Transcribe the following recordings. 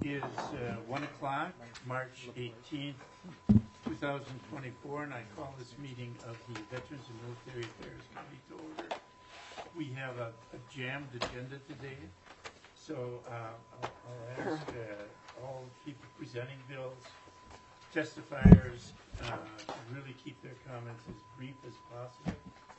is 1 o'clock, March 18th, 2024, and I call this meeting of the Veterans and Military Affairs Committee to order. We have a jammed agenda today, so I'll ask all people presenting bills, testifiers, to really keep their comments as brief as possible.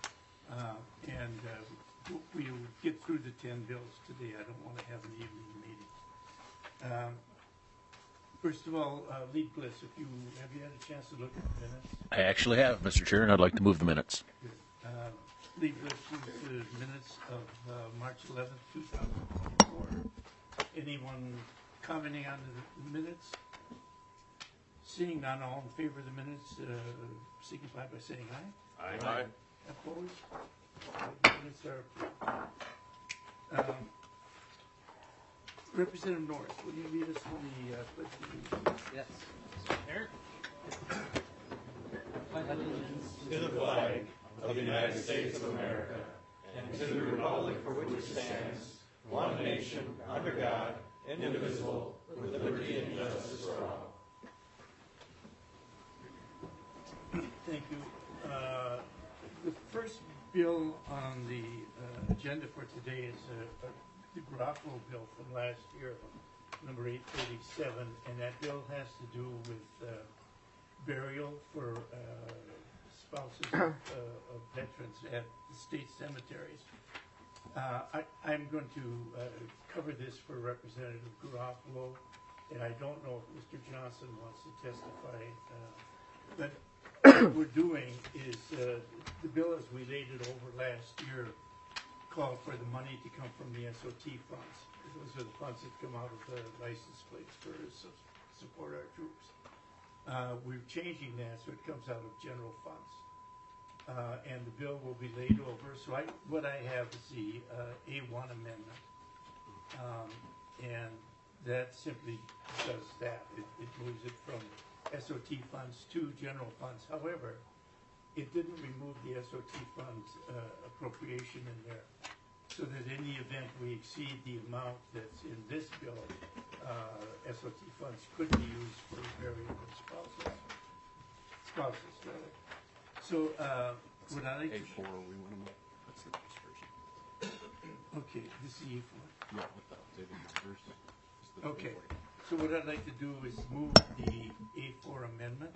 We will get through the 10 bills today. I don't want to have an evening meeting. First of all, Lead Bliss, have you had a chance to look at the minutes? I actually have, Mr. Chair, and I'd like to move the minutes. Good. Lead Bliss moves the minutes of March 11th, 2024. Anyone commenting on the minutes? Seeing none, all in favor of the minutes, signify by saying aye. Aye. Opposed? The minutes are approved. Representative Norris, will you lead us in the pledge of allegiance? Yes. Eric? To the flag of the United States of America and to the republic for which it stands, one nation, under God, indivisible, with liberty and justice for all. Thank you. The first bill on the agenda for today is the Garofalo bill from last year, number 837, and that bill has to do with burial for spouses of veterans at the state cemeteries. I'm going to cover this for Representative Garofalo, and I don't know if Mr. Johnson wants to testify, but what we're doing is the bill as we laid it over last year called for the money to come from the SOT funds. Those are the funds that come out of the license plates for support our troops. We're changing that so it comes out of general funds. And the bill will be laid over. So what I have is the A1 amendment. And that simply does that. It moves it from SOT funds to general funds. However, it didn't remove the SOT funds appropriation in there, so that in the event we exceed the amount that's in this bill, SOT funds could be used for burial of spouses rather. So what I like A4, we want to move. That's the first version. Okay, this is E4. Yeah, with the updated numbers. Okay, so what I'd like to do is move the A4 amendment.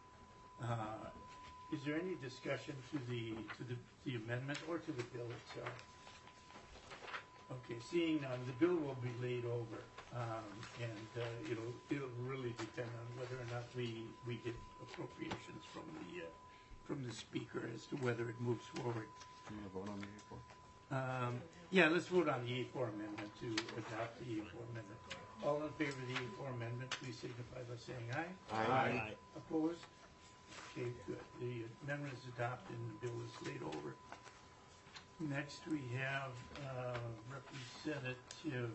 Is there any discussion to the amendment or to the bill itself? Okay, seeing none, the bill will be laid over, and it'll really depend on whether or not we get appropriations from the speaker as to whether it moves forward. Do you want to vote on the A4? Yeah, let's vote on the A4 amendment to adopt the A4 amendment. All in favor of the A4 amendment, please signify by saying aye. Aye. Opposed? Okay, good. The amendment is adopted and the bill is laid over. Next, we have Representative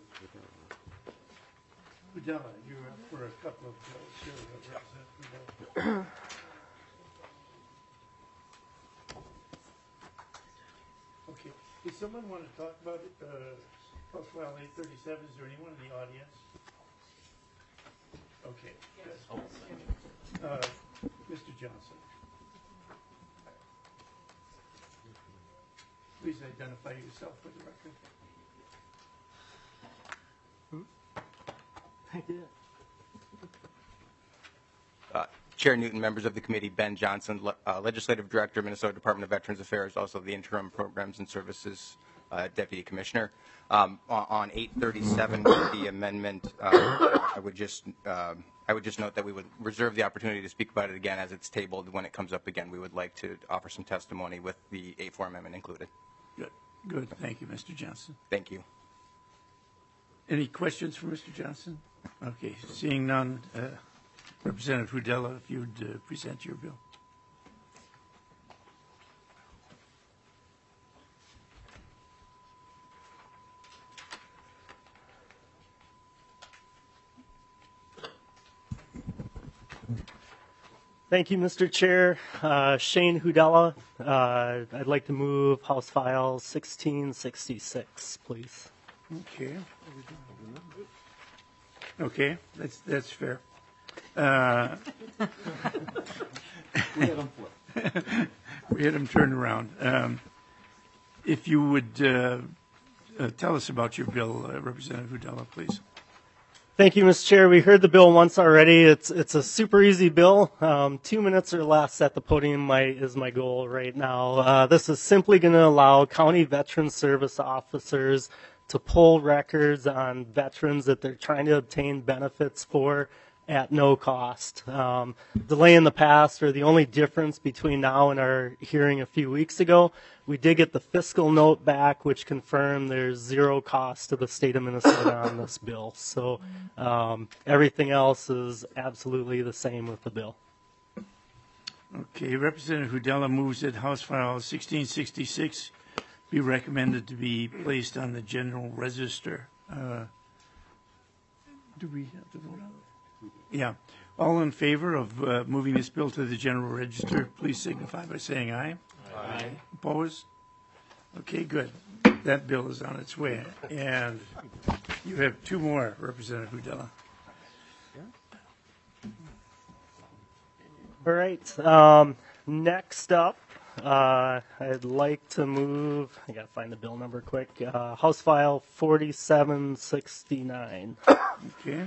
Hudella. You're up for a couple of bills here, Representative Hudella. Okay. Does someone want to talk about it? House File 837, is there anyone in the audience? Okay. Yes. Mr. Johnson. Please identify yourself for the record. I did. Chair Newton, members of the committee, Ben Johnson, Legislative Director, Minnesota Department of Veterans Affairs, also the Interim Programs and Services Deputy Commissioner. On 837, the amendment, I would just note that we would reserve the opportunity to speak about it again as it's tabled. When it comes up again, we would like to offer some testimony with the A4 amendment included. Good. Thank you, Mr. Johnson. Thank you. Any questions for Mr. Johnson? Okay. Seeing none, Representative Hudella, if you would present your bill. Thank you, Mr. Chair. Shane Hudella. I'd like to move House File 1666, please. Okay. Okay, that's fair. We had them flip. We had them turned around. If you would tell us about your bill, Representative Hudella, please. Thank you, Mr. Chair. We heard the bill once already. It's a super easy bill. 2 minutes or less at the podium is my goal right now. This is simply going to allow county veteran service officers to pull records on veterans that they're trying to obtain benefits for at no cost. Delay in the past, or the only difference between now and our hearing a few weeks ago, we did get the fiscal note back, which confirmed there's zero cost to the state of Minnesota on this bill. So everything else is absolutely the same with the bill. Okay, Representative Hudella moves that House File 1666 be recommended to be placed on the general register. Do we have to vote on it? Yeah. All in favor of moving this bill to the general register, please signify by saying aye. Aye. Opposed? Okay, good. That bill is on its way. And you have two more, Representative Hudella. All right. Next up, I'd like to move, I got to find the bill number quick, House File 4769. Okay.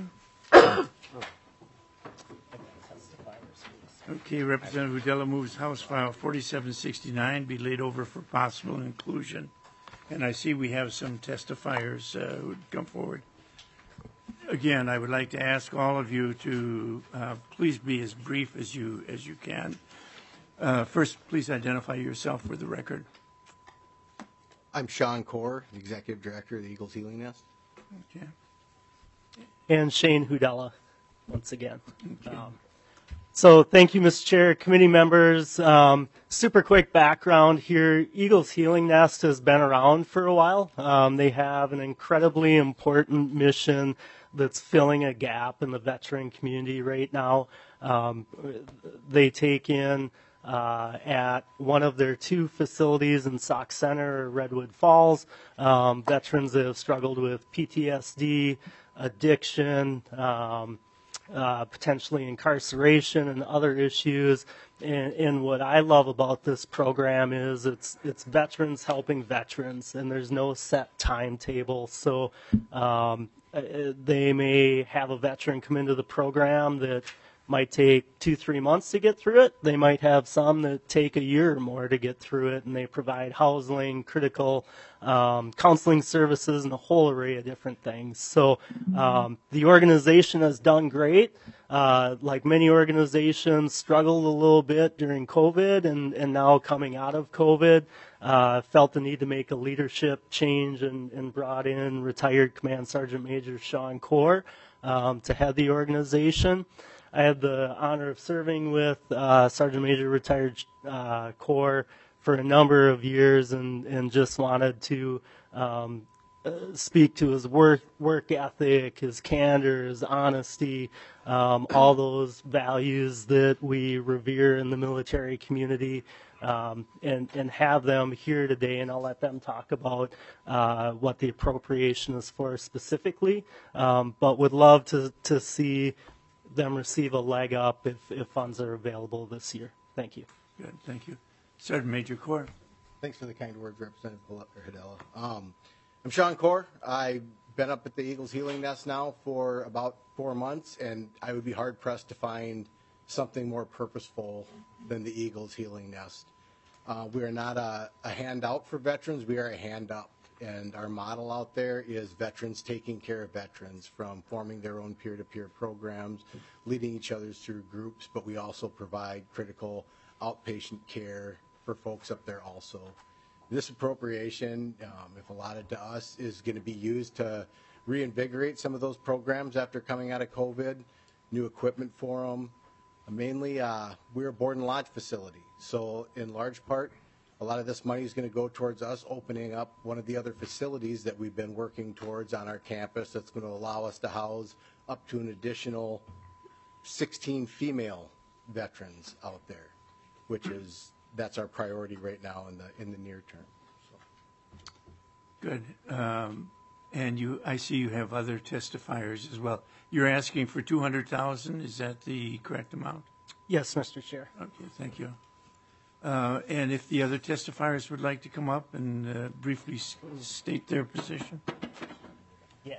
Okay, Representative Hudella moves House File 4769 be laid over for possible inclusion. And I see we have some testifiers who would come forward. Again, I would like to ask all of you to please be as brief as you can. First, please identify yourself for the record. I'm Sean Core, the Executive Director of the Eagles Healing Nest. Okay. And Shane Hudella, once again. So thank you, Mr. Chair, committee members. Super quick background here. Eagles Healing Nest has been around for a while. They have an incredibly important mission that's filling a gap in the veteran community right now. They take in at one of their two facilities in Sauk Center or Redwood Falls, veterans that have struggled with PTSD, addiction, potentially incarceration and other issues. And what I love about this program is it's veterans helping veterans, and there's no set timetable. So they may have a veteran come into the program that might take 2-3 months to get through it. They might have some that take a year or more to get through it, and they provide housing, critical counseling services, and a whole array of different things. So the organization has done great. Like many organizations, struggled a little bit during COVID, and now coming out of COVID, felt the need to make a leadership change and brought in retired Command Sergeant Major Sean Core to head the organization. I had the honor of serving with Sergeant Major retired Core for a number of years, and just wanted to speak to his work ethic, his candor, his honesty, all those values that we revere in the military community, and have them here today. And I'll let them talk about what the appropriation is for specifically, but would love to see them receive a leg up if funds are available this year. Thank you. Good, thank you. Sergeant Major Core. Thanks for the kind words, Representative Hudella. I'm Sean Core. I've been up at the Eagles Healing Nest now for about 4 months, and I would be hard-pressed to find something more purposeful than the Eagles Healing Nest. We are not a handout for veterans. We are a hand-up. And our model out there is veterans taking care of veterans, from forming their own peer-to-peer programs, leading each other through groups, but we also provide critical outpatient care for folks up there also. This appropriation, if allotted to us, is going to be used to reinvigorate some of those programs after coming out of COVID, new equipment for them. Mainly, we're a board and lodge facility, so in large part, a lot of this money is going to go towards us opening up one of the other facilities that we've been working towards on our campus that's going to allow us to house up to an additional 16 female veterans out there, that's our priority right now in the near term. So. Good. And I see you have other testifiers as well. You're asking for 200,000. Is that the correct amount? Yes, Mr. Chair. Okay, thank you. And if the other testifiers would like to come up and briefly state their position. Yeah.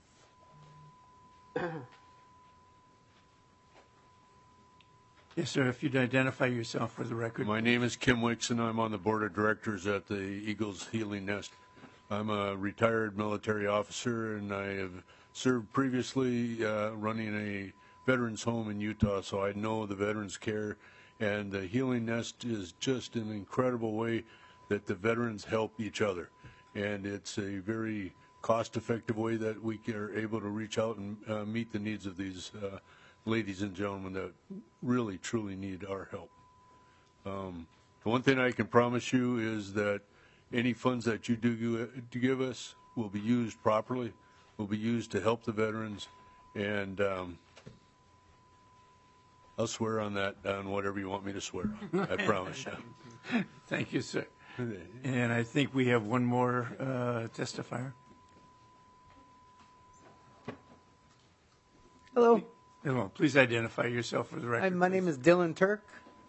Yes, sir, if you'd identify yourself for the record. My name is Kim Wicks, and I'm on the board of directors at the Eagles Healing Nest. I'm a retired military officer, and I have served previously running a veterans home in Utah, so I know the veterans care. And the Healing Nest is just an incredible way that the veterans help each other. And it's a very cost-effective way that we are able to reach out and meet the needs of these ladies and gentlemen that really, truly need our help. The one thing I can promise you is that any funds that you do give us will be used properly, will be used to help the veterans, and I'll swear on that, on whatever you want me to swear on. I promise you. Thank you, sir. And I think we have one more testifier. Hello. Hello. Please identify yourself for the record. Hi, my name is Dylan Turk.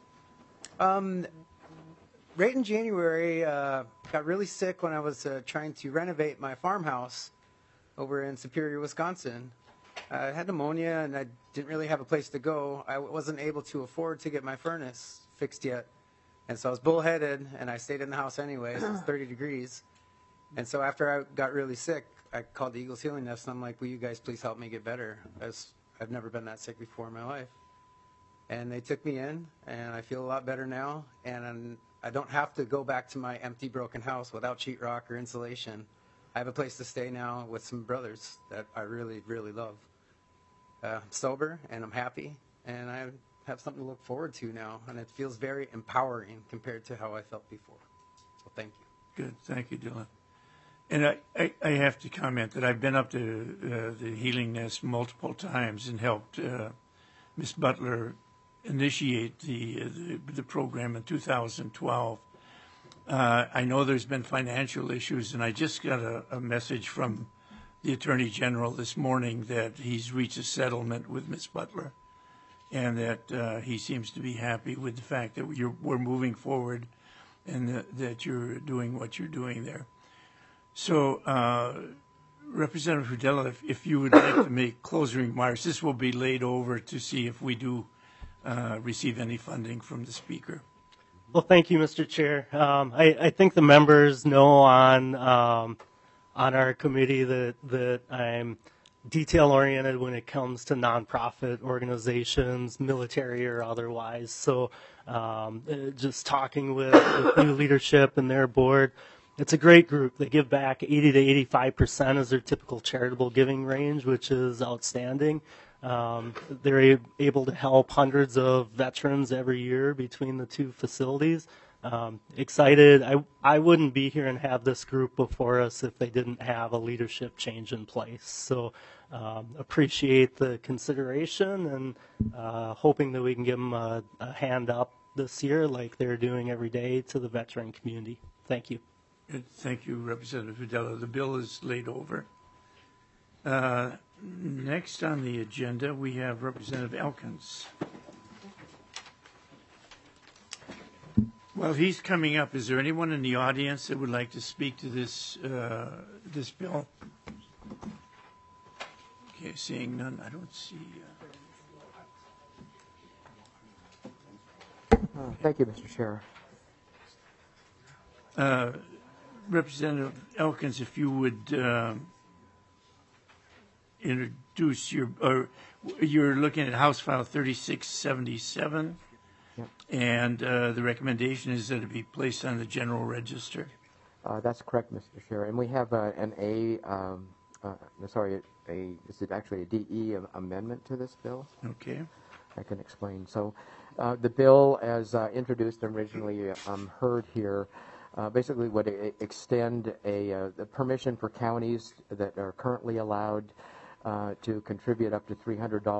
Right in January, got really sick when I was trying to renovate my farmhouse over in Superior, Wisconsin. I had pneumonia and I didn't really have a place to go. I wasn't able to afford to get my furnace fixed yet. And so I was bullheaded and I stayed in the house anyway. So it was 30 degrees. And so after I got really sick, I called the Eagles Healing Nest and I'm like, will you guys please help me get better? As I've never been that sick before in my life. And they took me in and I feel a lot better now. And I don't have to go back to my empty, broken house without sheetrock or insulation. I have a place to stay now with some brothers that I really, really love. I'm sober and I'm happy and I have something to look forward to now. And it feels very empowering compared to how I felt before. So thank you. Good. Thank you, Dylan. And I have to comment that I've been up to the Healing Nest multiple times and helped Miss Butler initiate the program in 2012. I know there's been financial issues, and I just got a message from the Attorney General this morning that he's reached a settlement with Miss Butler, and that he seems to be happy with the fact that we're moving forward, and that you're doing what you're doing there. So, Representative Hudella, if you would like to make closing remarks, this will be laid over to see if we do receive any funding from the Speaker. Well, thank you, Mr. Chair. I think the members know on our committee that I'm detail-oriented when it comes to nonprofit organizations, military or otherwise. So just talking with new leadership and their board, it's a great group. They give back 80 to 85% as their typical charitable giving range, which is outstanding. They're able to help hundreds of veterans every year between the two facilities. Excited. I wouldn't be here and have this group before us if they didn't have a leadership change in place. So appreciate the consideration and hoping that we can give them a hand up this year like they're doing every day to the veteran community. Thank you. Good. Thank you, Representative Hudella. The bill is laid over. Next on the agenda, we have Representative Elkins. While he's coming up, is there anyone in the audience that would like to speak to this this bill? Okay, seeing none, I don't see. Thank you, Mr. Chair. Representative Elkins, if you would introduce you're looking at House File 3677, Yep. and the recommendation is that it be placed on the General Register. That's correct, Mr. Chair. And we have this is actually a DE amendment to this bill. Okay. I can explain. So the bill, as introduced and originally heard here, basically would extend the permission for counties that are currently allowed to contribute up to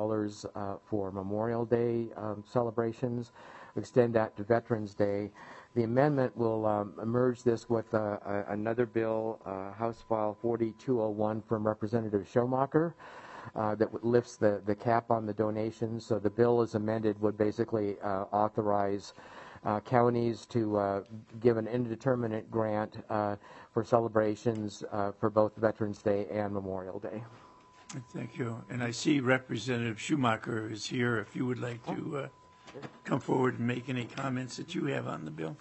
$300 for Memorial Day celebrations, extend that to Veterans Day, The amendment will merge this with another bill, House File 4201 from Representative Schumacher, that lifts the cap on the donations. So the bill as amended would basically authorize counties to give an indeterminate grant for celebrations for both Veterans Day and Memorial Day. Thank you. And I see Representative Schumacher is here. If you would like to come forward and make any comments that you have on the bill.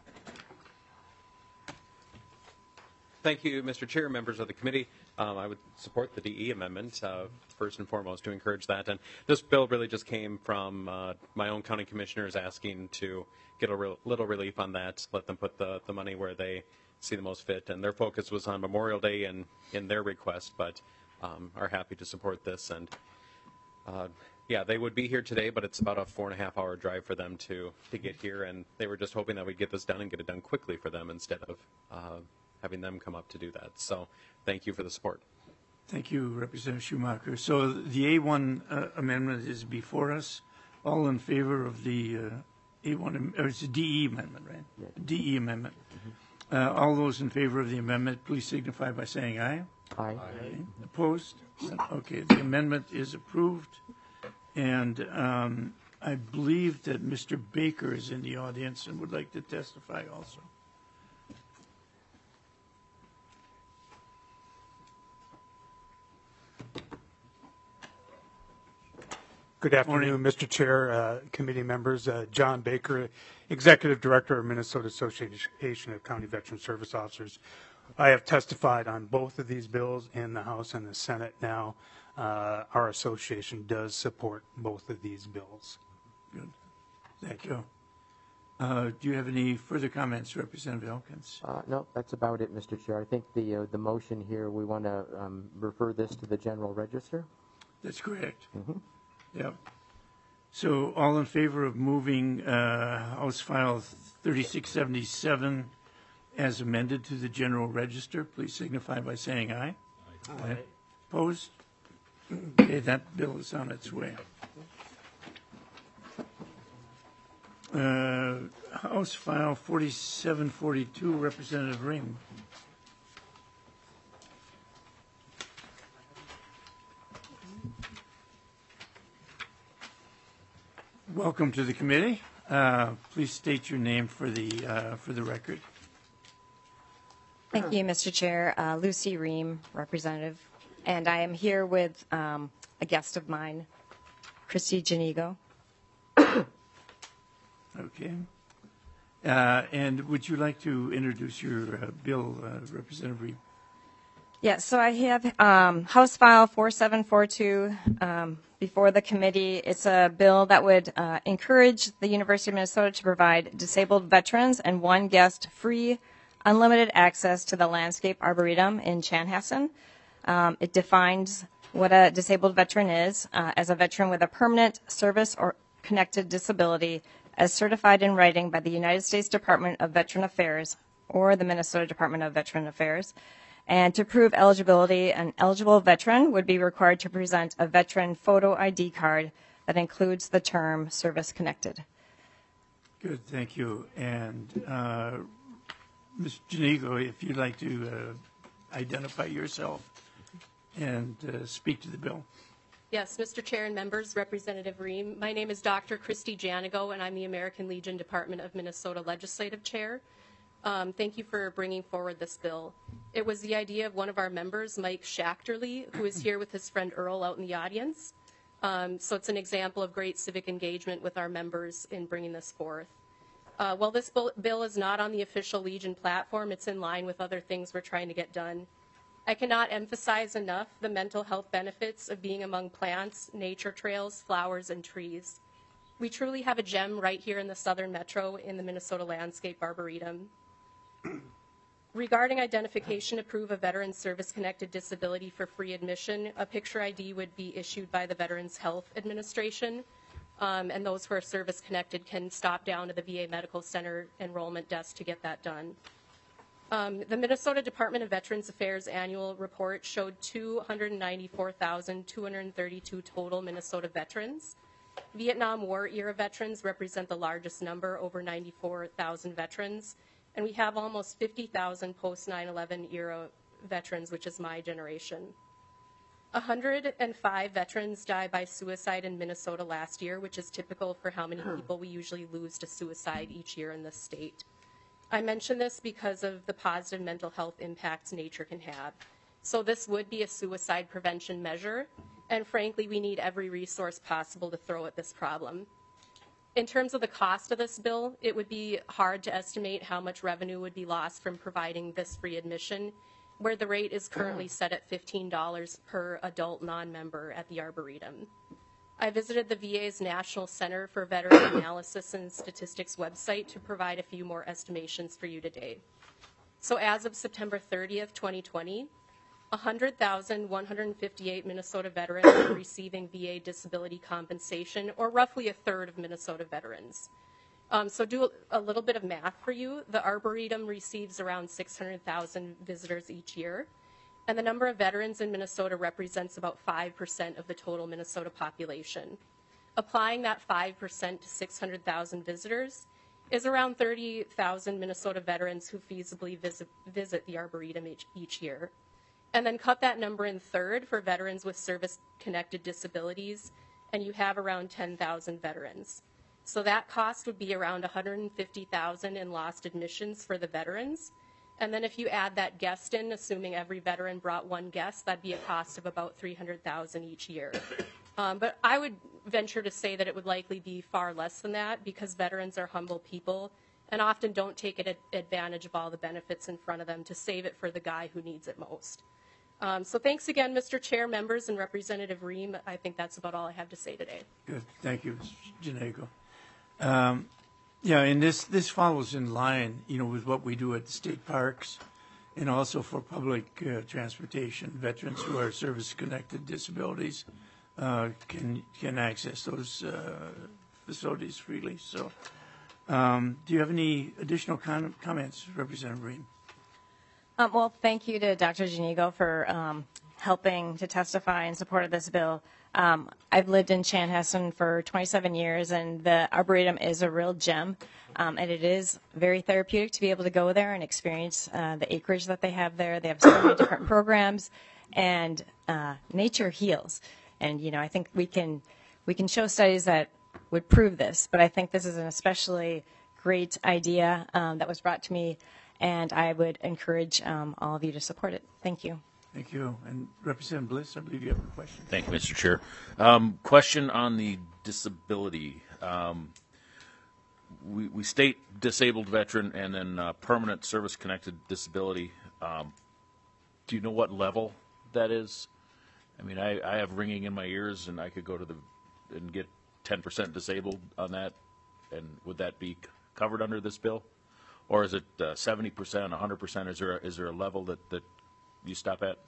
Thank you, Mr. Chair, members of the committee. I would support the DE amendment, first and foremost, to encourage that. And this bill really just came from my own county commissioners asking to get a little relief on that, let them put the money where they see the most fit. And their focus was on Memorial Day in their request, but are happy to support this. And yeah, they would be here today, but it's about a 4.5-hour drive for them to get here. And they were just hoping that we'd get this done and get it done quickly for them instead of having them come up to do that. So thank you for the support. Thank you, Representative Schumacher. So the A1 amendment is before us. All in favor of the A1, or it's a DE amendment, right? Yes. DE amendment. All those in favor of the amendment, please signify by saying aye. Aye. Aye. Opposed? Okay, the amendment is approved. And I believe that Mr. Baker is in the audience and would like to testify also. Good afternoon, Mr. Chair, committee members. John Baker, Executive Director of Minnesota Association of County Veteran Service Officers. I have testified on both of these bills in the House and the Senate now. Our association does support both of these bills. Good. Thank you. Do you have any further comments, Representative Elkins? No, that's about it, Mr. Chair. I think the motion here, we want to refer this to the General Register. That's correct. Mm-hmm. Yep. So all in favor of moving House File 3677 as amended to the General Register, please signify by saying aye. Aye. Opposed? Okay, that bill is on its way. House File 4742, Representative Ring. Welcome to the committee. Please state your name for the record. Thank you, Mr. Chair. Lucy Ream, representative, and I am here with a guest of mine, Christy Janigo. Okay. And would you like to introduce your bill, Representative Ream? Yes, so I have House File 4742 before the committee. It's a bill that would encourage the University of Minnesota to provide disabled veterans and one guest free, unlimited access to the Landscape Arboretum in Chanhassen. It defines what a disabled veteran is as a veteran with a permanent service or connected disability as certified in writing by the United States Department of Veteran Affairs or the Minnesota Department of Veteran Affairs. And to prove eligibility, an eligible veteran would be required to present a veteran photo ID card that includes the term service connected. Good, thank you. And Ms. Janigo, if you'd like to identify yourself and speak to the bill. Yes, Mr. Chair and members, Representative Ream. My name is Dr. Christy Janigo, and I'm the American Legion Department of Minnesota Legislative Chair. Thank you for bringing forward this bill. It was the idea of one of our members, Mike Schachterly, who is here with his friend Earl out in the audience. So it's an example of great civic engagement with our members in bringing this forth. While this bill is not on the official Legion platform, it's in line with other things we're trying to get done. I cannot emphasize enough the mental health benefits of being among plants, nature trails, flowers, and trees. We truly have a gem right here in the Southern Metro in the Minnesota Landscape Arboretum. Regarding identification to prove a veteran's service-connected disability for free admission, a picture ID would be issued by the Veterans Health Administration, and those who are service-connected can stop down to the VA Medical Center enrollment desk to get that done. The Minnesota Department of Veterans Affairs annual report showed 294,232 total Minnesota veterans, Vietnam War era veterans represent the largest number, over 94,000 veterans, and we have almost 50,000 post 9/11 era veterans, which is my generation. 105 veterans died by suicide in Minnesota last year, which is typical for how many people we usually lose to suicide each year in this state. I mention this because of the positive mental health impacts nature can have. So this would be a suicide prevention measure, and frankly, we need every resource possible to throw at this problem. In terms of the cost of this bill, it would be hard to estimate how much revenue would be lost from providing this free admission, where the rate is currently set at $15 per adult non-member at the Arboretum. I visited the VA's National Center for Veteran Analysis and Statistics website to provide a few more estimations for you today. So as of September 30th, 2020, 100,158 Minnesota veterans are receiving VA disability compensation, or roughly a third of Minnesota veterans. So do a little bit of math for you. The Arboretum receives around 600,000 visitors each year, and the number of veterans in Minnesota represents about 5% of the total Minnesota population. Applying that 5% to 600,000 visitors is around 30,000 Minnesota veterans who feasibly visit the Arboretum each year. And then cut that number in third for veterans with service-connected disabilities, and you have around 10,000 veterans. So that cost would be around $150,000 in lost admissions for the veterans. And then if you add that guest in, assuming every veteran brought one guest, that'd be a cost of about $300,000 each year. But I would venture to say that it would likely be far less than that, because veterans are humble people and often don't take advantage of all the benefits in front of them to save it for the guy who needs it most. So thanks again, Mr. Chair, members, and Representative Ream. I think that's about all I have to say today. Good. Thank you, Mr. Janego. Yeah, and this follows in line, with what we do at the state parks, and also for public transportation. Veterans who are service-connected disabilities can access those facilities freely. So, do you have any additional comments, Representative Ream? Well, thank you to Dr. Janego for helping to testify in support of this bill. I've lived in Chanhassen for 27 years, and the Arboretum is a real gem, and it is very therapeutic to be able to go there and experience the acreage that they have there. They have so many different programs, and nature heals. And, I think we can show studies that would prove this, but I think this is an especially great idea that was brought to me, and I would encourage all of you to support it. Thank you. Thank you. And Representative Bliss, I believe you have a question. Thank you, Mr. Chair. Question on the disability. We state disabled veteran and then permanent service-connected disability. Do you know what level that is? I mean, I have ringing in my ears, and I could go to and get 10% disabled on that, and would that be covered under this bill? Or is it 70%, 100%? Is there a level that you stop at?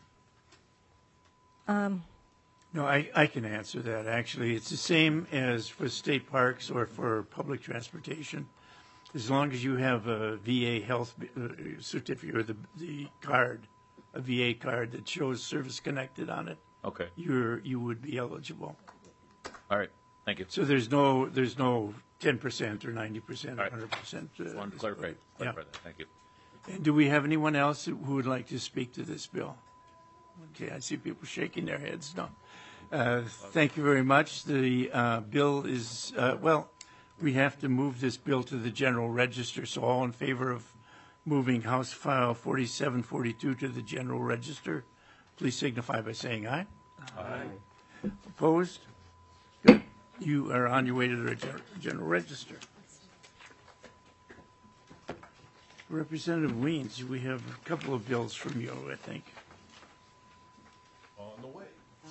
No, I can answer that. Actually, it's the same as for state parks or for public transportation. As long as you have a VA health certificate or the card, a VA card that shows service connected on it, okay, you would be eligible. All right, thank you. So there's no 10% or 90% or 100%. Just wanted to clarify that. Thank you. And do we have anyone else who would like to speak to this bill? Okay, I see people shaking their heads. No. Thank you very much. The bill is, we have to move this bill to the general register, so all in favor of moving House File 4742 to the general register, please signify by saying aye. Aye. Opposed? Good. You are on your way to the general register. Representative Weens, we have a couple of bills from you, I think. On the way.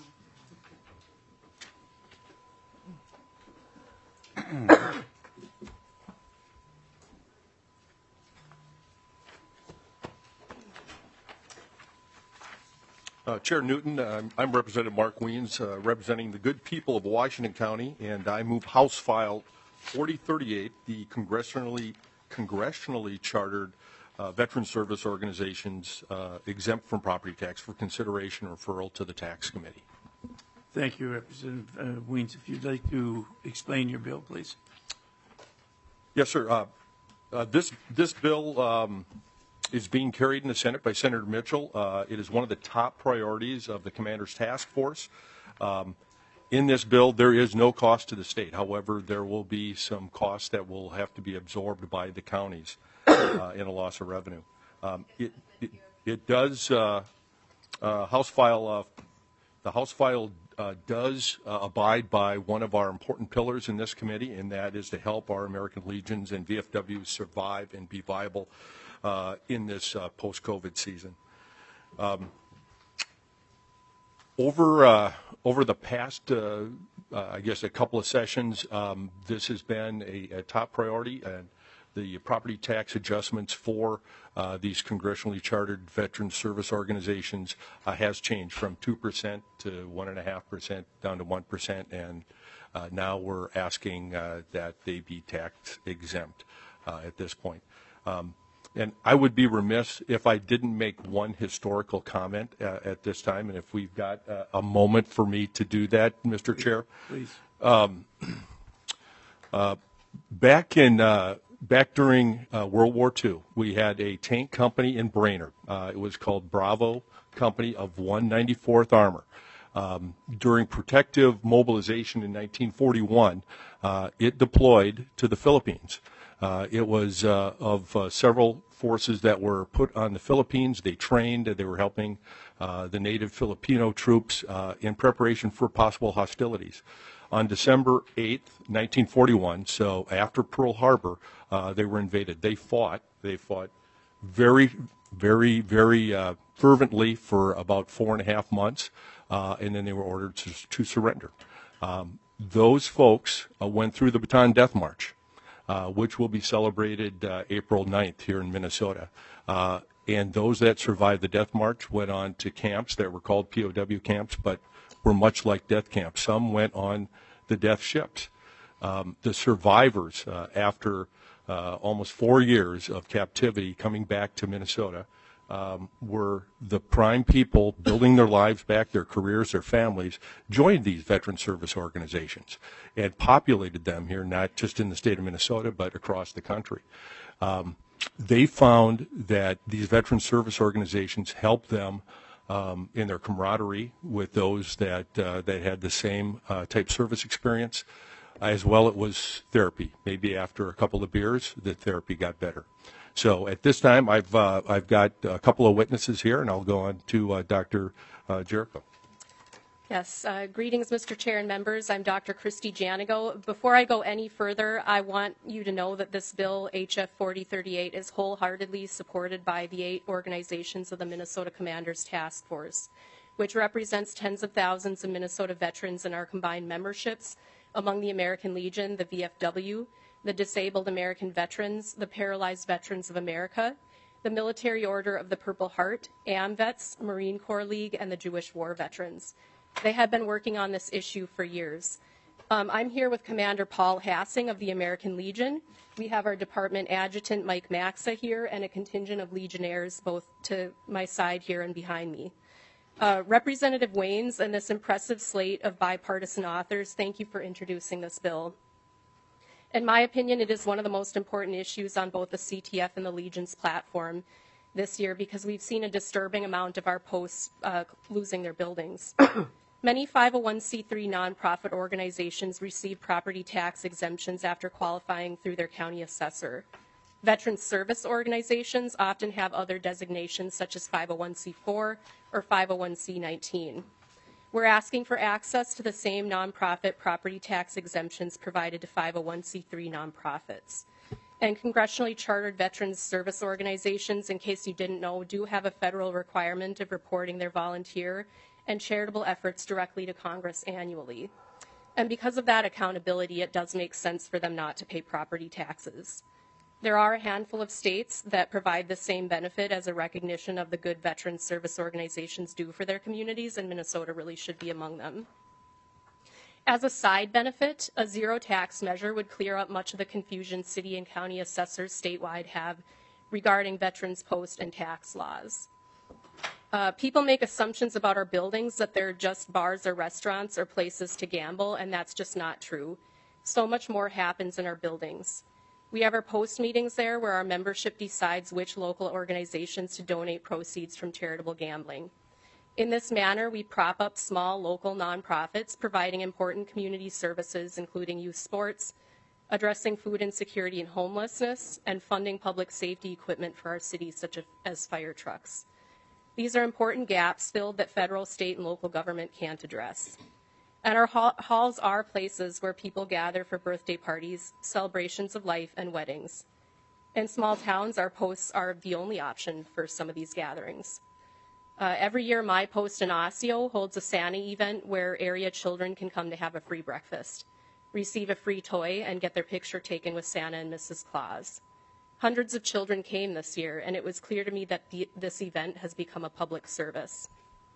Chair Newton, I'm Representative Mark Weens, representing the good people of Washington County, and I move House File 4038, the congressionally chartered veteran service organizations exempt from property tax, for consideration and referral to the tax committee. Thank you, Representative Weens. If you'd like to explain your bill, please. Yes, sir. This bill is being carried in the Senate by Senator Mitchell. It is one of the top priorities of the Commander's Task Force. In this bill, there is no cost to the state. However, there will be some costs that will have to be absorbed by the counties in a loss of revenue. It does House File. The House File does abide by one of our important pillars in this committee, and that is to help our American Legions and VFWs survive and be viable in this post-COVID season. Over the past, I guess, a couple of sessions, this has been a top priority, and the property tax adjustments for these congressionally chartered veteran service organizations has changed from 2% to 1.5% down to 1%, and now we're asking that they be tax exempt at this point. And I would be remiss if I didn't make one historical comment at this time, and if we've got a moment for me to do that, Mr. Chair. Please. Back during World War II, we had a tank company in Brainerd. It was called Bravo Company of 194th Armor. During protective mobilization in 1941, it deployed to the Philippines. It was of several forces that were put on the Philippines. They trained. They were helping the native Filipino troops in preparation for possible hostilities. On December 8th, 1941, so after Pearl Harbor, they were invaded. They fought very, very, very fervently for about 4.5 months, and then they were ordered to surrender. Those folks went through the Bataan Death March, which will be celebrated April 9th here in Minnesota. And those that survived the Death March went on to camps that were called POW camps, but were much like death camps. Some went on the death ships. The survivors, after almost 4 years of captivity coming back to Minnesota, were the prime people building their lives back, their careers, their families, joined these veteran service organizations and populated them here, not just in the state of Minnesota, but across the country. They found that these veteran service organizations helped them in their camaraderie with those that had the same type service experience. As well, it was therapy. Maybe after a couple of beers, the therapy got better. So at this time, I've got a couple of witnesses here, and I'll go on to Dr. Jericho. Yes, greetings, Mr. Chair and members. I'm Dr. Christy Janigo. Before I go any further, I want you to know that this bill, HF 4038, is wholeheartedly supported by the 8 organizations of the Minnesota Commander's Task Force, which represents tens of thousands of Minnesota veterans in our combined memberships among the American Legion, the VFW, the Disabled American Veterans, the Paralyzed Veterans of America, the Military Order of the Purple Heart, AMVETS, Marine Corps League, and the Jewish War Veterans. They have been working on this issue for years. I'm here with Commander Paul Hassing of the American Legion. We have our department adjutant, Mike Maxa, here, and a contingent of Legionnaires both to my side here and behind me. Representative Waynes and this impressive slate of bipartisan authors, thank you for introducing this bill. In my opinion, it is one of the most important issues on both the CTF and the Legion's platform this year because we've seen a disturbing amount of our posts losing their buildings. Many 501c3 nonprofit organizations receive property tax exemptions after qualifying through their county assessor. Veteran service organizations often have other designations such as 501c4 or 501c19. We're asking for access to the same nonprofit property tax exemptions provided to 501c3 nonprofits. And congressionally chartered veterans service organizations, in case you didn't know, do have a federal requirement of reporting their volunteer and charitable efforts directly to Congress annually. And because of that accountability, it does make sense for them not to pay property taxes. There are a handful of states that provide the same benefit as a recognition of the good veteran service organizations do for their communities, and Minnesota really should be among them. As a side benefit, a zero tax measure would clear up much of the confusion city and county assessors statewide have regarding veterans post and tax laws. People make assumptions about our buildings that they're just bars or restaurants or places to gamble, and that's just not true. So much more happens in our buildings. We have our post meetings there where our membership decides which local organizations to donate proceeds from charitable gambling. In this manner, we prop up small local nonprofits providing important community services, including youth sports, addressing food insecurity and homelessness, and funding public safety equipment for our city, such as fire trucks. These are important gaps filled that federal, state, and local government can't address. And our halls are places where people gather for birthday parties, celebrations of life, and weddings. In small towns, our posts are the only option for some of these gatherings. Every year, My Post in Osseo holds a Santa event where area children can come to have a free breakfast, receive a free toy, and get their picture taken with Santa and Mrs. Claus. Hundreds of children came this year, and it was clear to me that this event has become a public service.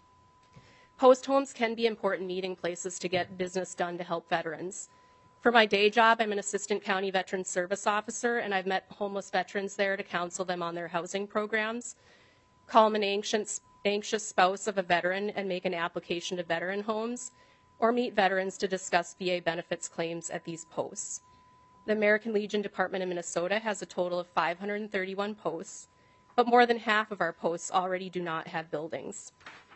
Post homes can be important meeting places to get business done to help veterans. For my day job, I'm an assistant county veteran service officer, and I've met homeless veterans there to counsel them on their housing programs, calm an anxious spouse of a veteran and make an application to veteran homes, or meet veterans to discuss VA benefits claims at these posts. The American Legion Department of Minnesota has a total of 531 posts, but more than half of our posts already do not have buildings.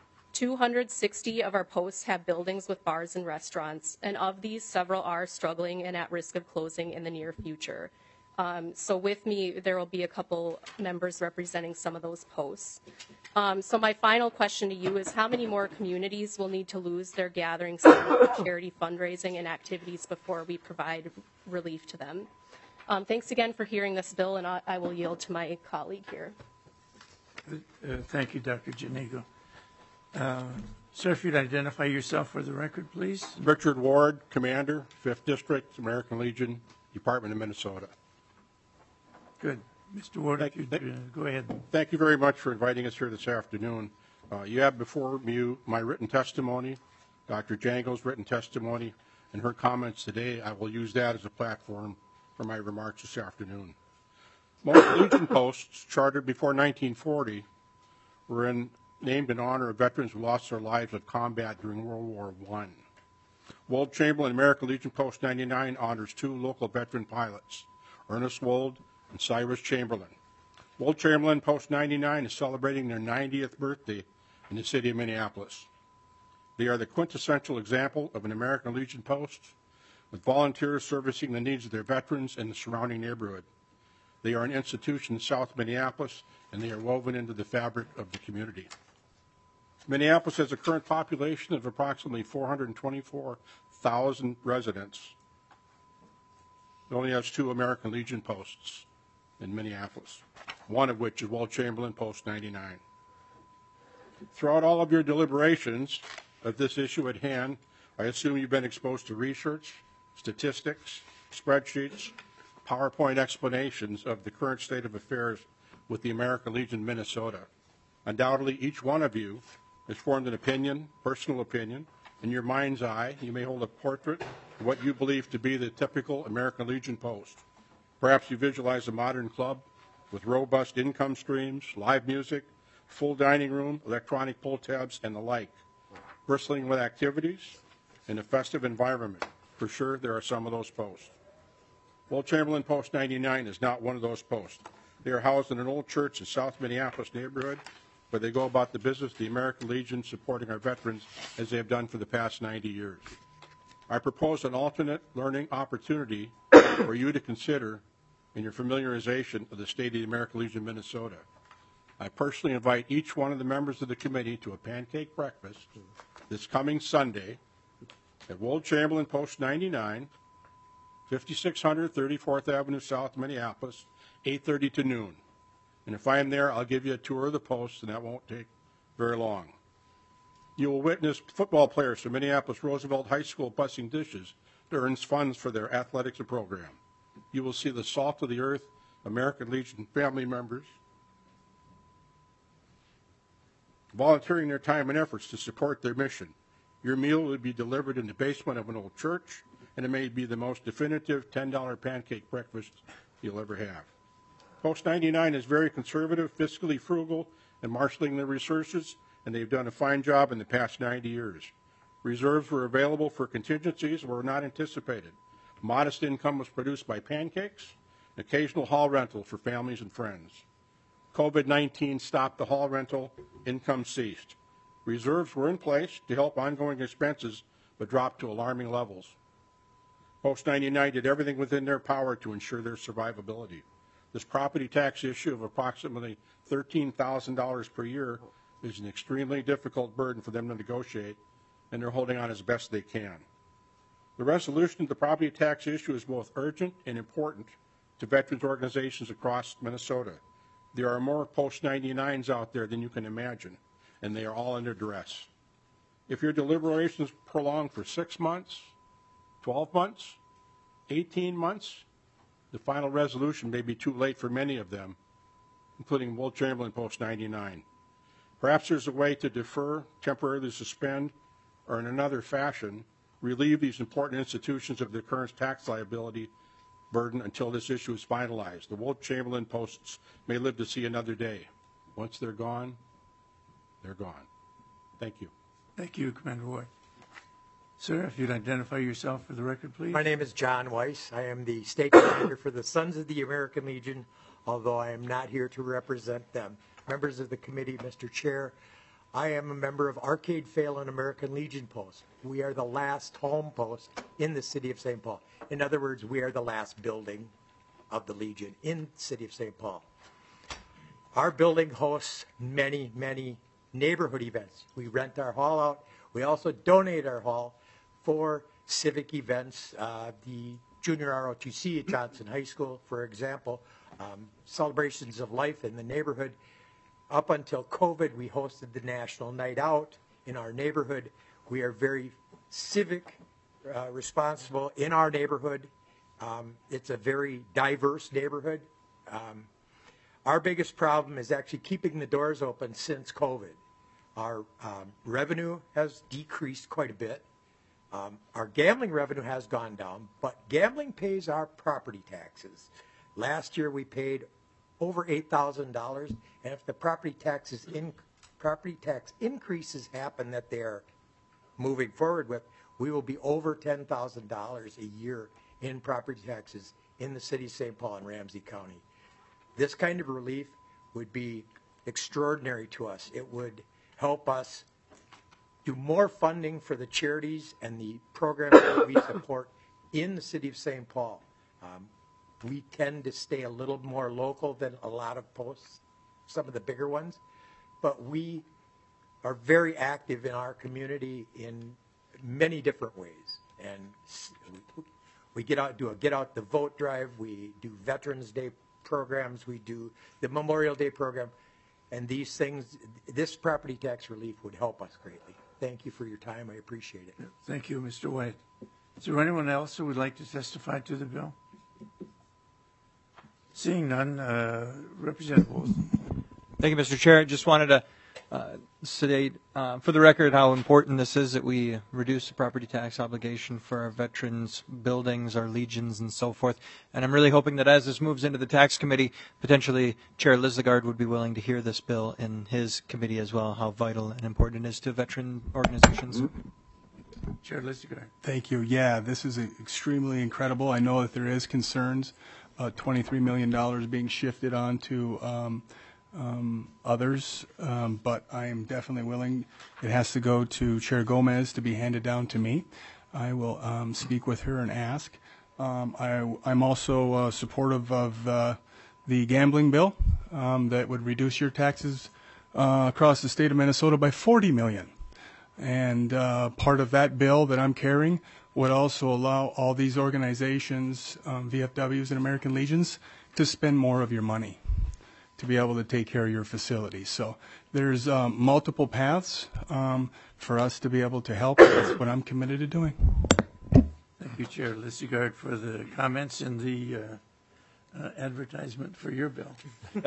260 of our posts have buildings with bars and restaurants, and of these, several are struggling and at risk of closing in the near future. So with me, there will be a couple members representing some of those posts. So my final question to you is, how many more communities will need to lose their gatherings for charity fundraising and activities before we provide relief to them? Thanks again for hearing this bill, and I will yield to my colleague here. Thank you, Dr. Janigo. Sir, if you'd identify yourself for the record, please. Richard Ward, Commander, 5th District, American Legion, Department of Minnesota. Good. Mr. Ward, go ahead. Thank you very much for inviting us here this afternoon. You have before you my written testimony, Dr. Jango's written testimony, and her comments today. I will use that as a platform for my remarks this afternoon. Most Legion posts chartered before 1940 were named in honor of veterans who lost their lives in combat during World War I. Wold Chamberlain American Legion Post 99 honors 2 local veteran pilots, Ernest Wold and Cyrus Chamberlain. Wold Chamberlain Post 99 is celebrating their 90th birthday in the city of Minneapolis. They are the quintessential example of an American Legion post, with volunteers servicing the needs of their veterans and the surrounding neighborhood. They are an institution in South Minneapolis, and they are woven into the fabric of the community. Minneapolis has a current population of approximately 424,000 residents. It only has 2 American Legion posts in Minneapolis, one of which is Wold Chamberlain Post 99. Throughout all of your deliberations of this issue at hand, I assume you've been exposed to research, statistics, spreadsheets, PowerPoint explanations of the current state of affairs with the American Legion Minnesota. Undoubtedly, each one of you has formed an opinion, personal opinion. In your mind's eye, you may hold a portrait of what you believe to be the typical American Legion post. Perhaps you visualize a modern club with robust income streams, live music, full dining room, electronic pull tabs, and the like, bristling with activities in a festive environment. For sure, there are some of those posts. Wold Chamberlain Post 99 is not one of those posts. They are housed in an old church in South Minneapolis neighborhood, where they go about the business of the American Legion supporting our veterans as they have done for the past 90 years. I propose an alternate learning opportunity for you to consider in your familiarization of the state of the American Legion Minnesota. I personally invite each one of the members of the committee to a pancake breakfast this coming Sunday at Wold Chamberlain Post 99, 5600 34th Avenue South, Minneapolis, 8:30 to noon. And if I am there, I'll give you a tour of the post, and that won't take very long. You will witness football players from Minneapolis Roosevelt High School busing dishes to earn funds for their athletics program. You will see the salt of the earth American Legion family members volunteering their time and efforts to support their mission. Your meal will be delivered in the basement of an old church, and it may be the most definitive $10 pancake breakfast you'll ever have. Post 99 is very conservative, fiscally frugal, and marshaling their resources and they've done a fine job in the past 90 years. Reserves were available for contingencies that were not anticipated. Modest income was produced by pancakes, occasional hall rental for families and friends. COVID-19 stopped the hall rental, income ceased. Reserves were in place to help ongoing expenses, but dropped to alarming levels. Post 99 did everything within their power to ensure their survivability. This property tax issue of approximately $13,000 per year is an extremely difficult burden for them to negotiate, and they're holding on as best they can. The resolution of the property tax issue is both urgent and important to veterans organizations across Minnesota. There are more post-99s out there than you can imagine, and they are all under duress. If your deliberations prolong for 6 months, 12 months, 18 months, the final resolution may be too late for many of them, including Will Chamberlain post-99. Perhaps there's a way to defer, temporarily suspend, or in another fashion, relieve these important institutions of their current tax liability burden until this issue is finalized. The Will Chamberlain posts may live to see another day. Once they're gone, they're gone. Thank you. Thank you, Commander White. Sir, if you'd identify yourself for the record, please. My name is John Weiss. I am the state commander for the Sons of the American Legion, although I am not here to represent them. Members of the committee, Mr. Chair, I am a member of Arcade Phelan American Legion Post. We are the last home post in the city of St. Paul. In other words, we are the last building of the Legion in the city of St. Paul. Our building hosts many, many neighborhood events. We rent our hall out. We also donate our hall for civic events. The Junior ROTC at Johnson High School, for example, celebrations of life in the neighborhood. Up until COVID, we hosted the National Night Out in our neighborhood. We are very civic responsible in our neighborhood. It's a very diverse neighborhood. Our biggest problem is actually keeping the doors open since COVID. Our revenue has decreased quite a bit. Our gambling revenue has gone down, but gambling pays our property taxes. Last year we paid over $8,000, and if the property tax increases happen that they're moving forward with, we will be over $10,000 a year in property taxes in the city of St. Paul and Ramsey County. This kind of relief would be extraordinary to us. It would help us do more funding for the charities and the programs that we support in the city of St. Paul. We tend to stay a little more local than a lot of posts, some of the bigger ones, but we are very active in our community in many different ways. And we get out, do a get out the vote drive, we do Veterans Day programs, we do the Memorial Day program, and these things, this property tax relief would help us greatly. Thank you for your time. I appreciate it. Thank you, Mr. White. Is there anyone else who would like to testify to the bill? Seeing none, Representative Wilson. Thank you, Mr. Chair. I just wanted to state for the record how important this is that we reduce the property tax obligation for our veterans' buildings, our legions, and so forth. And I'm really hoping that as this moves into the tax committee, potentially Chair Lislegard would be willing to hear this bill in his committee as well, how vital and important it is to veteran organizations. Chair Lislegard. Thank you. Yeah, this is extremely incredible. I know that there is concerns. $23 million being shifted on to others, but I am definitely willing. It has to go to Chair Gomez to be handed down to me. I will speak with her and ask. I'm also supportive of the gambling bill that would reduce your taxes across the state of Minnesota by $40 million. And part of that bill that I'm carrying would also allow all these organizations, VFWs and American Legions, to spend more of your money to be able to take care of your facilities. So there's multiple paths for us to be able to help. That's what I'm committed to doing. Thank you, Chair Lislegard, for the comments and the advertisement for your bill.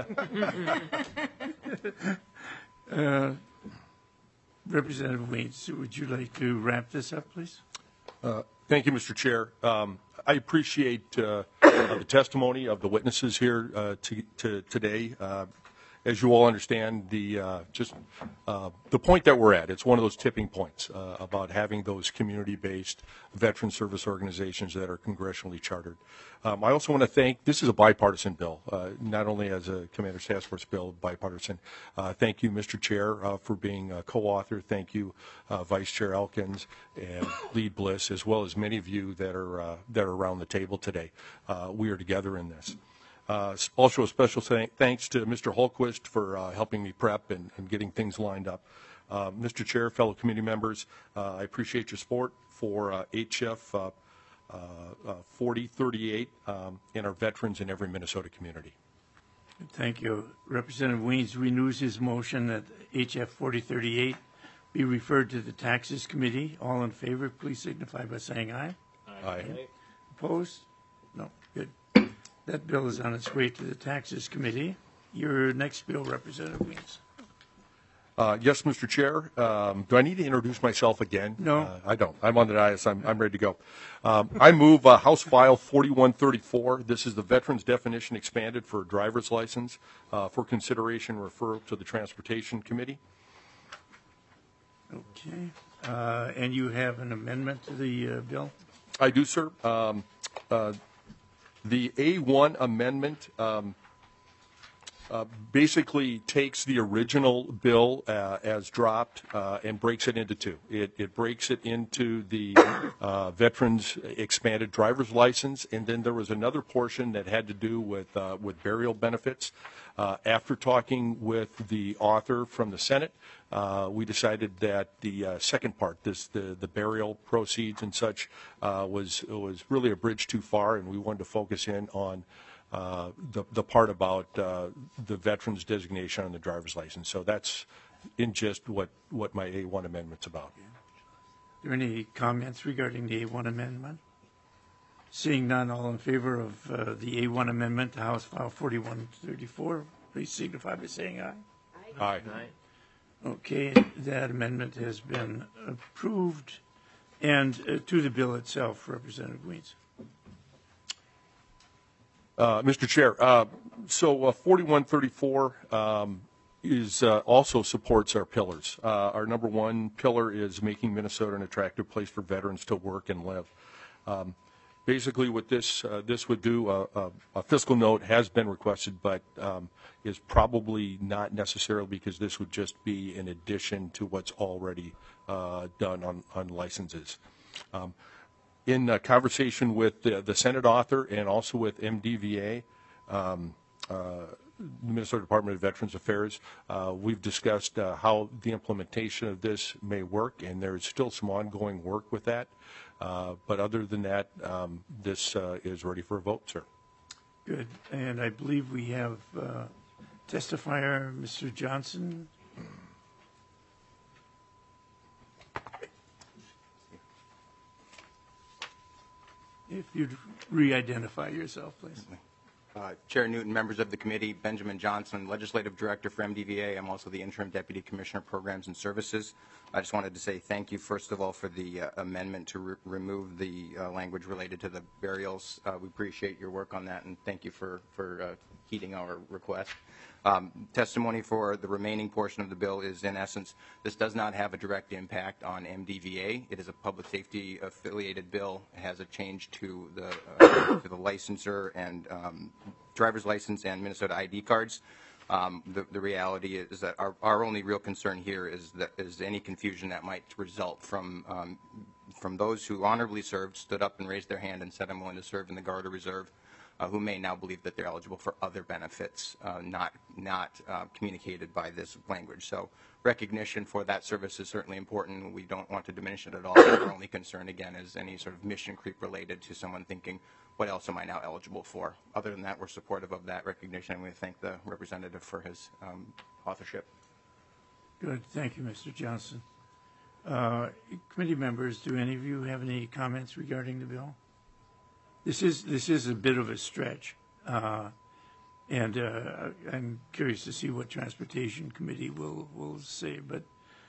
Representative Weeds, would you like to wrap this up, please? Thank you, Mr. Chair. I appreciate the testimony of the witnesses here today. as you all understand, the point that we're at, it's one of those tipping points about having those community-based veteran service organizations that are congressionally chartered. I also want to thank, this is a bipartisan bill, not only as a Commander's Task Force bill, bipartisan. Thank you, Mr. Chair, for being a co-author. Thank you, Vice Chair Elkins and Lead Bliss, as well as many of you that are around the table today. We are together in this. Also, a special thanks to Mr. Holquist for helping me prep and getting things lined up. Mr. Chair, fellow committee members, I appreciate your support for HF 4038 and our veterans in every Minnesota community. Thank you. Representative Weens renews his motion that HF 4038 be referred to the Taxes Committee. All in favor, please signify by saying aye. Aye. Opposed? No. Good. That bill is on its way to the Taxes Committee. Your next bill, Representative Weens. Yes, Mr. Chair. Do I need to introduce myself again? No. I don't. I'm on the dais. I'm ready to go. I move House File 4134. This is the Veterans Definition Expanded for a driver's license for consideration referral to the Transportation Committee. Okay. And you have an amendment to the bill? I do, sir. The A1 amendment basically takes the original bill as dropped and breaks it into two. It breaks it into the veterans expanded driver's license, and then there was another portion that had to do with burial benefits. After talking with the author from the Senate, we decided that the second part, the burial proceeds and such, was really a bridge too far, and we wanted to focus in on the part about the veteran's designation on the driver's license. So that's in just what my A1 amendment's about. Are there any comments regarding the A1 amendment? Seeing none, all in favor of the A1 amendment to House File 4134, please signify by saying aye. Aye. Okay, that amendment has been approved. And to the bill itself, Representative Weens. Mr. Chair, so 4134 is also supports our pillars. Our number one pillar is making Minnesota an attractive place for veterans to work and live. Basically, what this would do, a fiscal note has been requested, but is probably not necessarily, because this would just be in addition to what's already done on licenses. In conversation with the Senate author and also with MDVA, Minnesota Department of Veterans Affairs, we've discussed how the implementation of this may work, and there's still some ongoing work with that. But other than that, this is ready for a vote, sir. Good. And I believe we have testifier, Mr. Johnson. If you'd re-identify yourself, please. Chair Newton, members of the committee, Benjamin Johnson, Legislative Director for MDVA. I'm also the Interim Deputy Commissioner of Programs and Services. I just wanted to say thank you, first of all, for the amendment to remove the language related to the burials. We appreciate your work on that, and thank you for heeding our request. Testimony for the remaining portion of the bill is, in essence, this does not have a direct impact on MDVA. It is a public safety affiliated bill. It has a change to the licensure and driver's license and Minnesota ID cards. The reality is that our only real concern here is any confusion that might result from those who honorably served, stood up and raised their hand and said, I'm willing to serve in the Guard or Reserve, who may now believe that they're eligible for other benefits not communicated by this language. So recognition for that service is certainly important. We don't want to diminish it at all. Our only concern, again, is any sort of mission creep related to someone thinking, what else am I now eligible for? Other than that, we're supportive of that recognition, and we thank the representative for his authorship. Good. Thank you, Mr. Johnson. Committee members, do any of you have any comments regarding the bill? This is a bit of a stretch, and I'm curious to see what Transportation Committee will say. But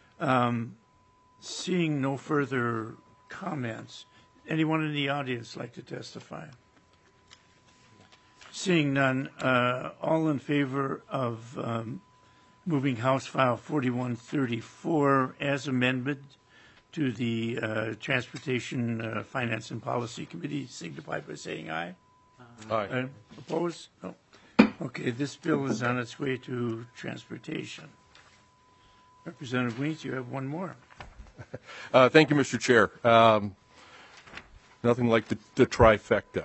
seeing no further comments, anyone in the audience like to testify? Seeing none, all in favor of moving House File 4134 as amendment to the Transportation, Finance, and Policy Committee, signify by saying aye. Aye. Opposed? No. Okay, this bill is on its way to Transportation. Representative Weens, you have one more. Thank you, Mr. Chair. Nothing like the trifecta.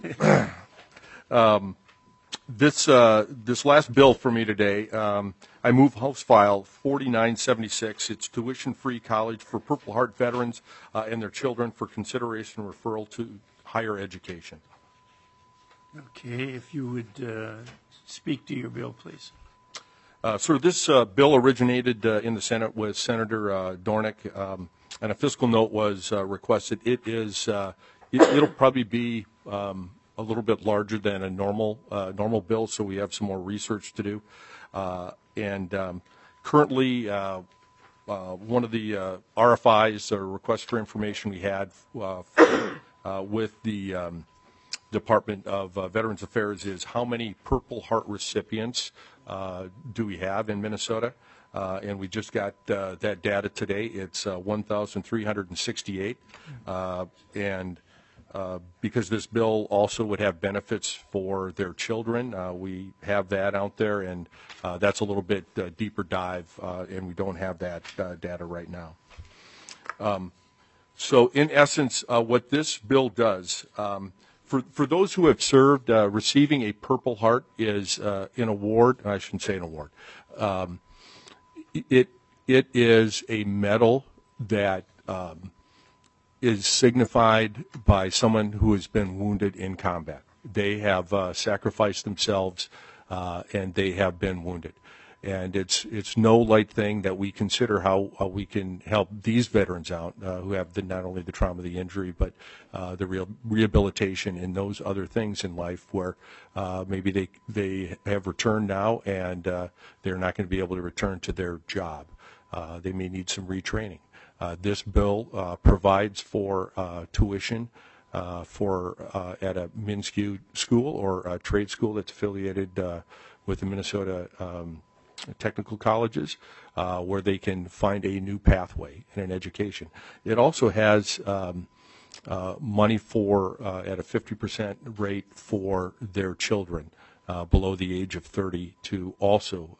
This last bill for me today, I move House File 4976. It's tuition-free college for Purple Heart veterans and their children for consideration and referral to higher education. Okay, if you would speak to your bill, please. Sir, this bill originated in the Senate with Senator Dornick, and a fiscal note was requested. It'll probably be a little bit larger than a normal bill, so we have some more research to do. Currently, one of the RFIs, or requests for information we had with the Department of Veterans Affairs is how many Purple Heart recipients do we have in Minnesota? And we just got that data today. It's 1,368. Because this bill also would have benefits for their children, we have that out there, and that's a little bit deeper dive, and we don't have that data right now. So in essence, what this bill does, for those who have served, receiving a Purple Heart is an award. I shouldn't say an award. It is a medal that is signified by someone who has been wounded in combat. They have sacrificed themselves, and they have been wounded. And it's no light thing that we consider how we can help these veterans out who have not only the trauma of the injury, but the rehabilitation and those other things in life where maybe they have returned now and they're not going to be able to return to their job. They may need some retraining. This bill provides for tuition at a MnSCU school or a trade school that's affiliated with the Minnesota technical colleges, where they can find a new pathway in an education. It also has money for at a 50% rate for their children below the age of 30 to also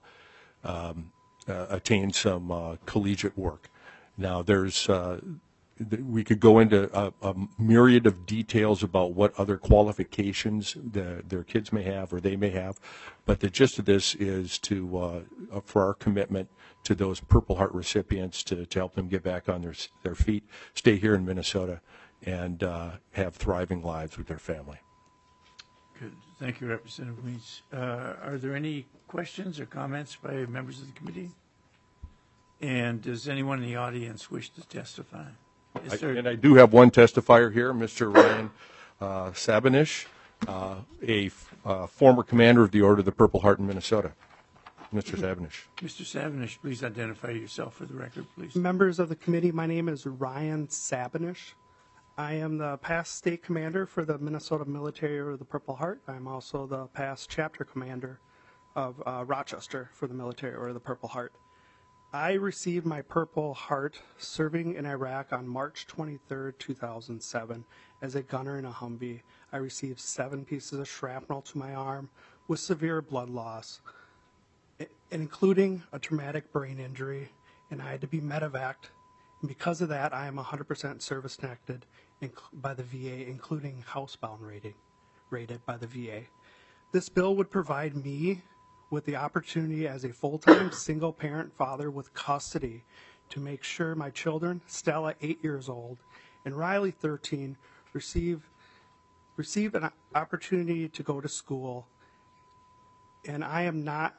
attain some collegiate work. Now, we could go into a myriad of details about what other qualifications their kids may have or they may have, but the gist of this is for our commitment to those Purple Heart recipients to help them get back on their feet, stay here in Minnesota, and have thriving lives with their family. Good. Thank you, Representative Weens. Are there any questions or comments by members of the committee? And does anyone in the audience wish to testify? And I do have one testifier here, Mr. Ryan Sabinish, a former commander of the Order of the Purple Heart in Minnesota. Mr. Sabinish. Mr. Sabinish, please identify yourself for the record, please. Members of the committee, my name is Ryan Sabinish. I am the past state commander for the Minnesota Military Order of the Purple Heart. I'm also the past chapter commander of Rochester for the Military Order of the Purple Heart. I received my Purple Heart serving in Iraq on March 23, 2007, as a gunner in a Humvee. I received 7 pieces of shrapnel to my arm with severe blood loss, including a traumatic brain injury, and I had to be medevaced. And because of that, I am 100% service-connected by the VA, including housebound rated by the VA. This bill would provide me with the opportunity as a full-time single-parent father with custody to make sure my children, Stella, 8 years old, and Riley, 13, receive an opportunity to go to school. And I am not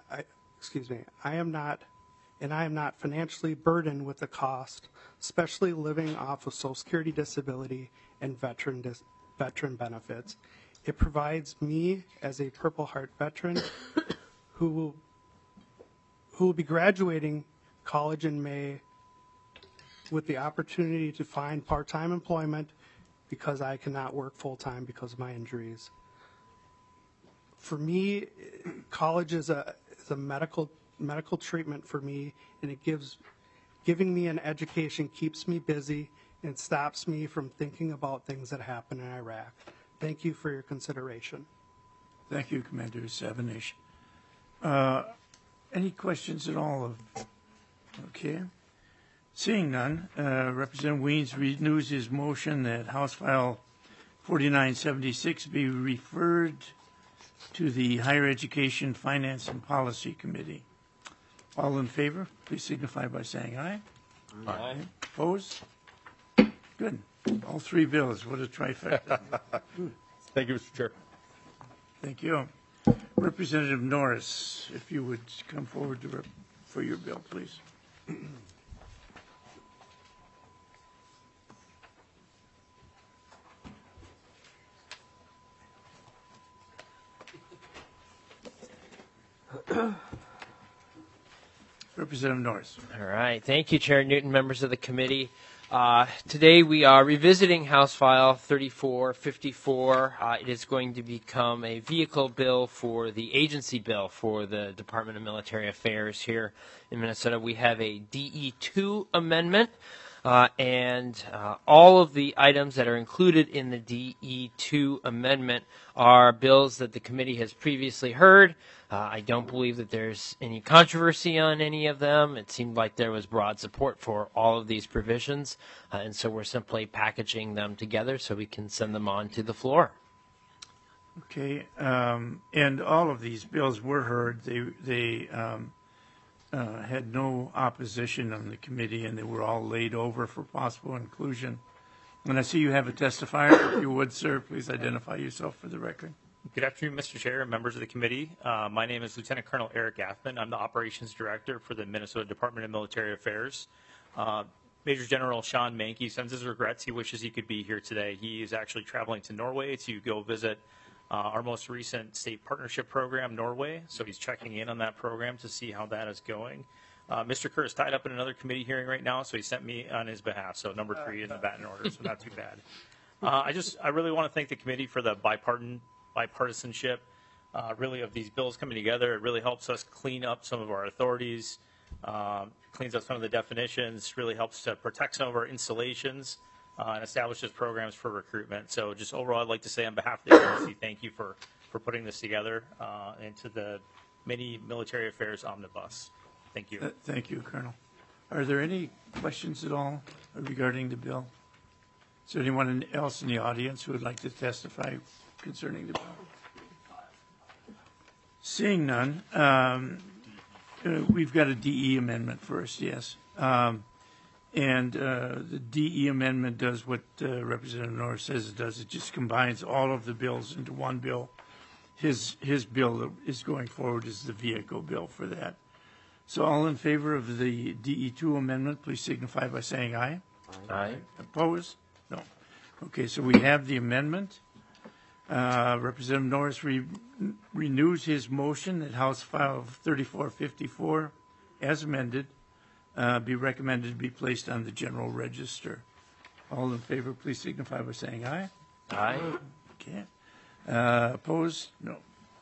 financially burdened with the cost, especially living off of Social Security disability and veteran benefits. It provides me as a Purple Heart veteran who will be graduating college in May with the opportunity to find part-time employment because I cannot work full-time because of my injuries. For me, college is a medical medical treatment for me, and giving me an education keeps me busy and stops me from thinking about things that happen in Iraq. Thank you for your consideration. Thank you, Commander Sabinish. Any questions at all? Okay. Seeing none, Representative Weens renews his motion that House File 4976 be referred to the Higher Education, Finance, and Policy Committee. All in favor, please signify by saying aye. Aye. Opposed? Good. All three bills. What a trifecta. Thank you, Mr. Chair. Thank you. Representative Norris, if you would come forward for your bill, please. Representative Norris. All right. Thank you, Chair Newton, members of the committee. Today we are revisiting House File 3454. It is going to become a vehicle bill for the agency bill for the Department of Military Affairs here in Minnesota. We have a DE2 amendment, and all of the items that are included in the DE2 amendment are bills that the committee has previously heard. I don't believe that there's any controversy on any of them. It seemed like there was broad support for all of these provisions, and so we're simply packaging them together so we can send them on to the floor. Okay, and all of these bills were heard. They had no opposition on the committee, and they were all laid over for possible inclusion. And I see you have a testifier. If you would, sir, please identify yourself for the record. Good afternoon, Mr. Chair and members of the committee. My name is Lieutenant Colonel Eric Gaffman. I'm the Operations Director for the Minnesota Department of Military Affairs. Major General Sean Mankey sends his regrets. He wishes he could be here today. He is actually traveling to Norway to go visit our most recent state partnership program, Norway. So he's checking in on that program to see how that is going. Mr. Kerr is tied up in another committee hearing right now, so he sent me on his behalf. So number 3 in the batting order, so not too bad. I really want to thank the committee for the bipartisanship really of these bills coming together. It really helps us clean up some of our authorities, cleans up some of the definitions, really helps to protect some of our installations and establishes programs for recruitment. So just overall, I'd like to say on behalf of the agency, thank you for putting this together and to the mini military affairs omnibus. Thank you. Thank you, Colonel. Are there any questions at all regarding the bill? Is there anyone else in the audience who would like to testify concerning the bill? Seeing none, we've got a DE amendment first, yes. And the DE amendment does what Representative Norris says it does. It just combines all of the bills into one bill. His bill that is going forward is the vehicle bill for that. So all in favor of the DE2 amendment, please signify by saying aye. Aye. Opposed? No. Okay, so we have the amendment. Representative Norris renews his motion that House File 3454, as amended, be recommended to be placed on the general register. All in favor, please signify by saying aye. Aye. Okay. Opposed? No.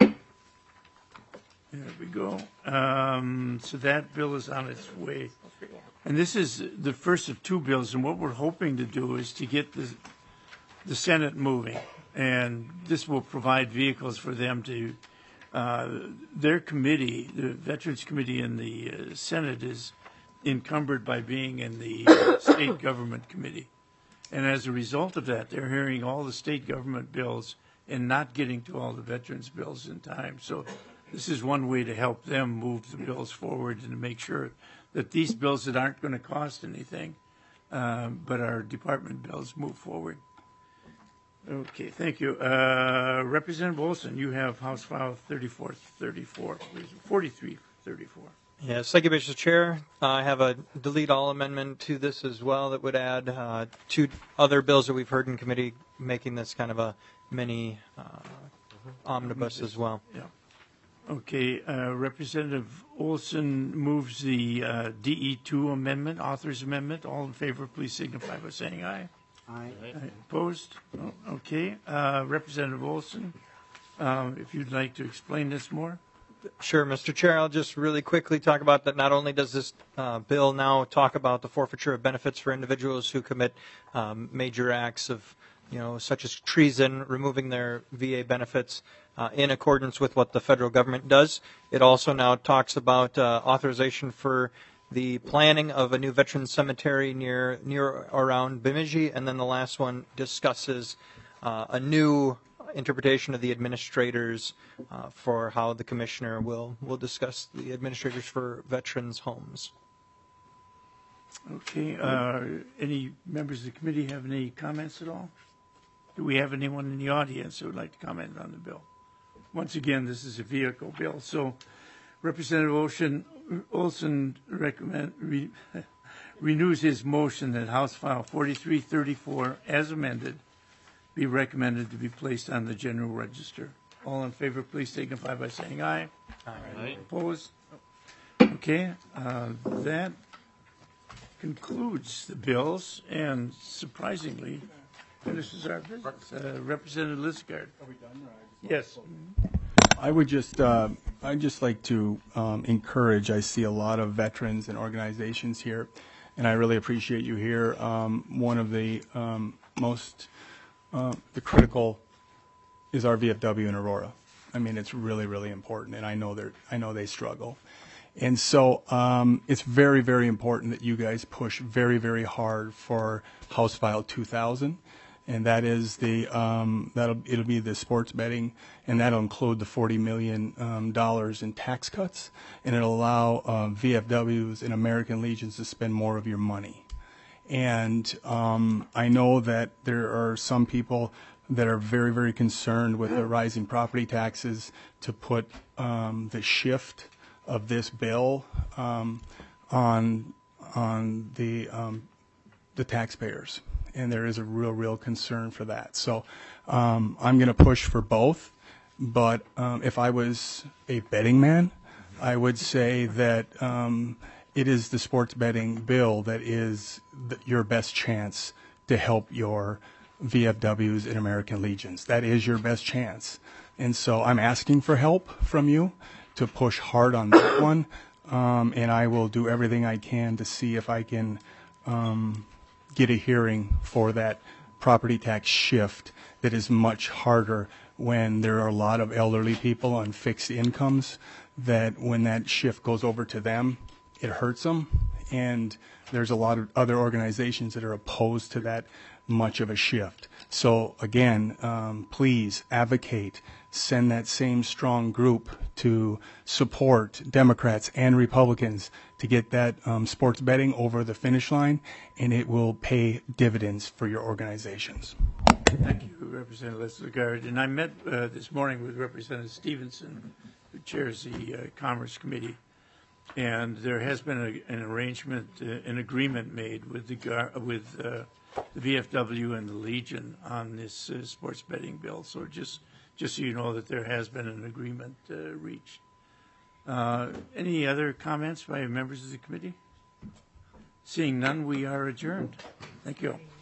There we go. So that bill is on its way. And this is the first of two bills, and what we're hoping to do is to get the Senate moving. And this will provide vehicles for them to, their committee, the Veterans Committee in the Senate is encumbered by being in the State Government Committee. And as a result of that, they're hearing all the state government bills and not getting to all the veterans bills in time. So this is one way to help them move the bills forward and to make sure that these bills that aren't going to cost anything, but our department bills move forward. Okay, thank you. Representative Olson, you have House File 3434, please. 4334. Yes, thank you, Mr. Chair. I have a delete all amendment to this as well that would add two other bills that we've heard in committee, making this kind of a mini omnibus as well. Yeah. Okay, Representative Olson moves the DE2 amendment, author's amendment. All in favor, please signify by saying aye. Aye. Opposed? No. Okay. Representative Olson, if you'd like to explain this more. Sure, Mr. Chair. I'll just really quickly talk about that. Not only does this bill now talk about the forfeiture of benefits for individuals who commit major acts of, such as treason, removing their VA benefits in accordance with what the federal government does. It also now talks about authorization for the planning of a new veteran cemetery near or around Bemidji, and then the last one discusses a new interpretation of the administrators for how the commissioner will discuss the administrators for veterans' homes. Okay. Any members of the committee have any comments at all? Do we have anyone in the audience who would like to comment on the bill? Once again, this is a vehicle bill. So Representative Olson renews his motion that House File 4334, as amended, be recommended to be placed on the general register. All in favor, please signify by saying aye. Aye. Opposed? Okay. That concludes the bills and surprisingly finishes our business. Representative Lisgard. Are we done? Yes. I'd just like to encourage. I see a lot of veterans and organizations here, and I really appreciate you here. One of the the critical is our VFW in Aurora. I mean, it's really, really important, and I know they struggle. And so it's very, very important that you guys push very, very hard for House File 2000, and that is it'll be the sports betting, and that'll include the $40 million in tax cuts, and it'll allow VFWs and American Legions to spend more of your money. And I know that there are some people that are very, very concerned with the rising property taxes to put the shift of this bill on the taxpayers, and there is a real concern for that. So I'm going to push for both, but if I was a betting man, I would say that it is the sports betting bill that is your best chance to help your VFWs and American Legions. That is your best chance. And so I'm asking for help from you to push hard on that one, and I will do everything I can to see if I can get a hearing for that property tax shift that is much harder when there are a lot of elderly people on fixed incomes, that when that shift goes over to them, it hurts them. And there's a lot of other organizations that are opposed to that much of a shift. So again, please advocate, send that same strong group to support Democrats and Republicans to get that sports betting over the finish line, and it will pay dividends for your organizations. Thank you, Representative Lesligard. And I met this morning with Representative Stevenson, who chairs the Commerce Committee, and there has been an arrangement, an agreement made with the VFW and the Legion on this sports betting bill. So just so you know that there has been an agreement reached. Any other comments by members of the committee? Seeing none, we are adjourned. Thank you.